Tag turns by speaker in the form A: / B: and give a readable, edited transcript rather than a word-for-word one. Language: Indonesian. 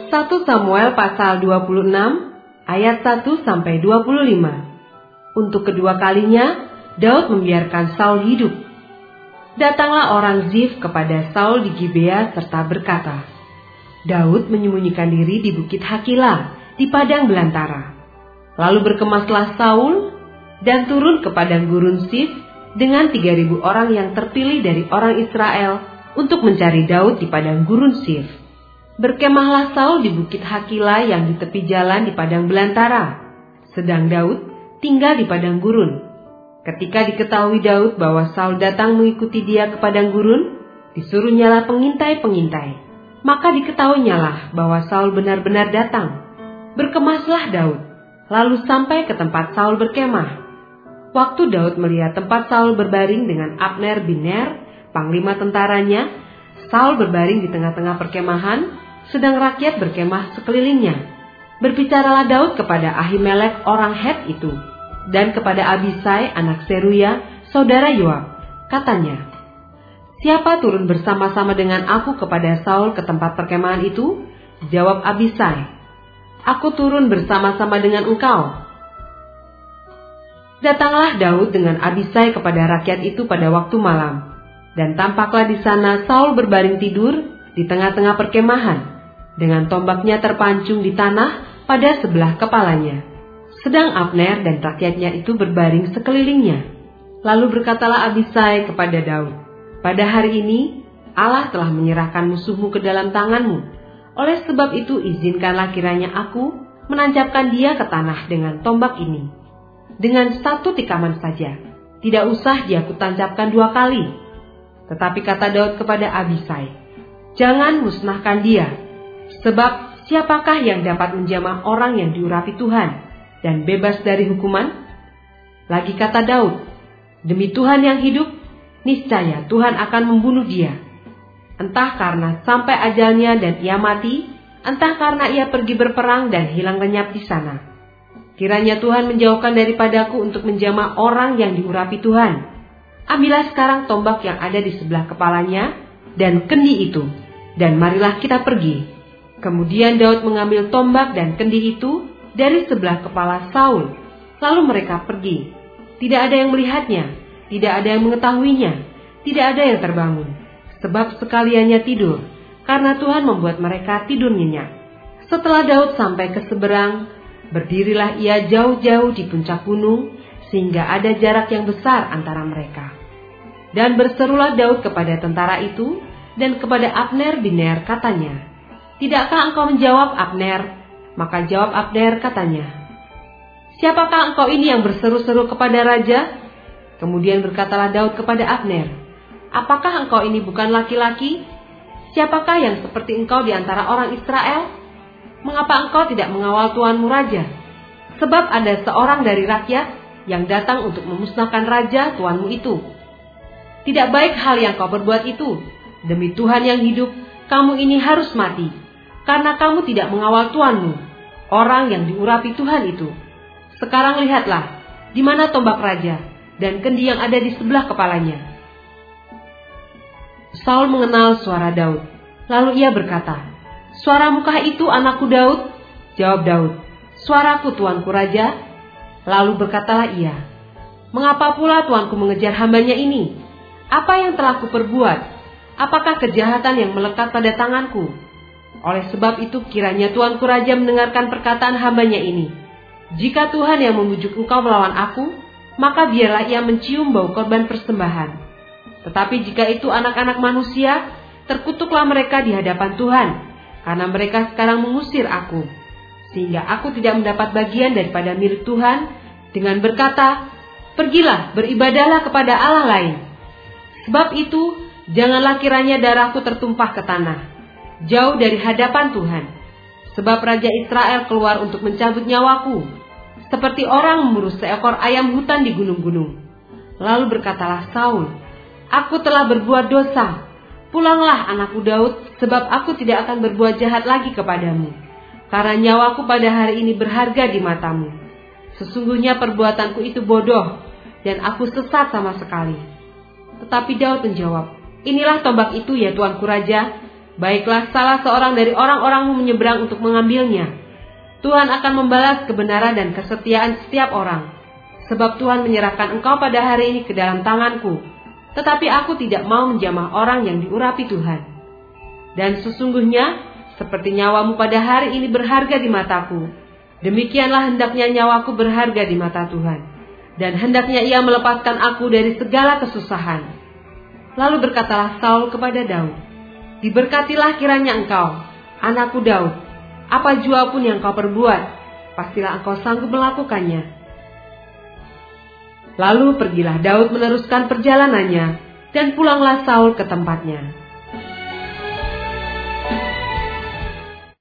A: 1 Samuel pasal 26 ayat 1 sampai 25. Untuk kedua kalinya Daud membiarkan Saul hidup. Datanglah orang Zif kepada Saul di Gibea serta berkata, Daud menyembunyikan diri di bukit Hakila di padang belantara. Lalu berkemaslah Saul dan turun ke padang gurun Zif dengan 3.000 orang yang terpilih dari orang Israel untuk mencari Daud di padang gurun Zif. Berkemahlah Saul di bukit Hakila yang di tepi jalan di padang belantara, sedang Daud tinggal di padang gurun. Ketika diketahui Daud bahwa Saul datang mengikuti dia ke padang gurun, disuruhnyalah pengintai-pengintai. Maka diketahuinyalah bahwa Saul benar-benar datang. Berkemaslah Daud, lalu sampai ke tempat Saul berkemah. Waktu Daud melihat tempat Saul berbaring dengan Abner bin Ner, panglima tentaranya, Saul berbaring di tengah-tengah perkemahan, sedang rakyat berkemah sekelilingnya. Berbicaralah Daud kepada Ahimelek orang Het itu, dan kepada Abisai anak Seruya, saudara Yoab. Katanya, siapa turun bersama-sama dengan aku kepada Saul ke tempat perkemahan itu? Jawab Abisai, aku turun bersama-sama dengan engkau. Datanglah Daud dengan Abisai kepada rakyat itu pada waktu malam, dan tampaklah di sana Saul berbaring tidur di tengah-tengah perkemahan, dengan tombaknya terpancung di tanah pada sebelah kepalanya. Sedang Abner dan rakyatnya itu berbaring sekelilingnya. Lalu berkatalah Abisai kepada Daud, pada hari ini Allah telah menyerahkan musuhmu ke dalam tanganmu. Oleh sebab itu izinkanlah kiranya aku menancapkan dia ke tanah dengan tombak ini. Dengan 1 tikaman saja, tidak usah dia kutancapkan 2 kali. Tetapi kata Daud kepada Abisai, jangan musnahkan dia, sebab siapakah yang dapat menjamah orang yang diurapi Tuhan dan bebas dari hukuman? Lagi kata Daud, demi Tuhan yang hidup, niscaya Tuhan akan membunuh dia. Entah karena sampai ajalnya dan ia mati, entah karena ia pergi berperang dan hilang lenyap di sana. Kiranya Tuhan menjauhkan daripadaku untuk menjamah orang yang diurapi Tuhan. Ambillah sekarang tombak yang ada di sebelah kepalanya dan kendi itu, dan marilah kita pergi. Kemudian Daud mengambil tombak dan kendi itu dari sebelah kepala Saul. Lalu mereka pergi. Tidak ada yang melihatnya, tidak ada yang mengetahuinya, tidak ada yang terbangun. Sebab sekaliannya tidur, karena Tuhan membuat mereka tidur nyenyak. Setelah Daud sampai ke seberang, berdirilah ia jauh-jauh di puncak gunung, sehingga ada jarak yang besar antara mereka. Dan berserulah Daud kepada tentara itu dan kepada Abner bin Ner, katanya, tidakkah engkau menjawab, Abner? Maka jawab Abner, katanya, siapakah engkau ini yang berseru-seru kepada raja? Kemudian berkatalah Daud kepada Abner, apakah engkau ini bukan laki-laki? Siapakah yang seperti engkau di antara orang Israel? Mengapa engkau tidak mengawal tuanmu raja? Sebab ada seorang dari rakyat yang datang untuk memusnahkan raja tuanmu itu. Tidak baik hal yang kau berbuat itu. Demi Tuhan yang hidup, kamu ini harus mati, karena kamu tidak mengawal tuanmu, orang yang diurapi Tuhan itu. Sekarang lihatlah, di mana tombak raja dan kendi yang ada di sebelah kepalanya. Saul mengenal suara Daud, lalu ia berkata, suaramukah itu anakku Daud? Jawab Daud, suaraku tuanku raja. Lalu berkatalah ia, mengapa pula tuanku mengejar hambanya ini? Apa yang telah kuperbuat? Apakah kejahatan yang melekat pada tanganku? Oleh sebab itu kiranya tuanku raja mendengarkan perkataan hambanya ini. Jika Tuhan yang membujuk engkau melawan aku, maka biarlah ia mencium bau korban persembahan. Tetapi jika itu anak-anak manusia, terkutuklah mereka di hadapan Tuhan, karena mereka sekarang mengusir aku, sehingga aku tidak mendapat bagian daripada milik Tuhan, dengan berkata, pergilah beribadahlah kepada Allah lain. Sebab itu, janganlah kiranya darahku tertumpah ke tanah, jauh dari hadapan Tuhan. Sebab Raja Israel keluar untuk mencabut nyawaku, seperti orang memburu seekor ayam hutan di gunung-gunung. Lalu berkatalah Saul, aku telah berbuat dosa. Pulanglah anakku Daud, sebab aku tidak akan berbuat jahat lagi kepadamu, karena nyawaku pada hari ini berharga di matamu. Sesungguhnya perbuatanku itu bodoh, dan aku sesat sama sekali. Tetapi Daud menjawab, inilah tombak itu ya tuanku raja. baiklah salah seorang dari orang-orangmu menyeberang untuk mengambilnya. Tuhan akan membalas kebenaran dan kesetiaan setiap orang. Sebab Tuhan menyerahkan engkau pada hari ini ke dalam tanganku. Tetapi aku tidak mau menjamah orang yang diurapi Tuhan. Dan sesungguhnya, seperti nyawamu pada hari ini berharga di mataku, demikianlah hendaknya nyawaku berharga di mata Tuhan. Dan hendaknya ia melepaskan aku dari segala kesusahan. Lalu berkatalah Saul kepada Daud, diberkatilah kiranya engkau, anakku Daud. Apa jua pun yang kau perbuat, pastilah engkau sanggup melakukannya. Lalu pergilah Daud meneruskan perjalanannya, dan pulanglah Saul ke tempatnya.